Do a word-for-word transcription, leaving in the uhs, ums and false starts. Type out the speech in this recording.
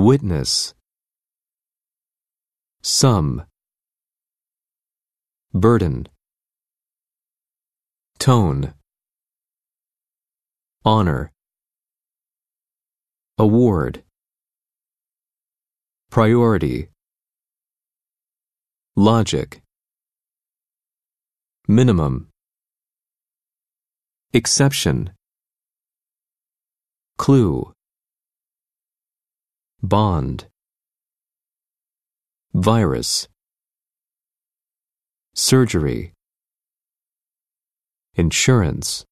witness, sum, burden, tone, honor, award, priority, logic, minimum, exception, clue, bond, virus, surgery, insurance,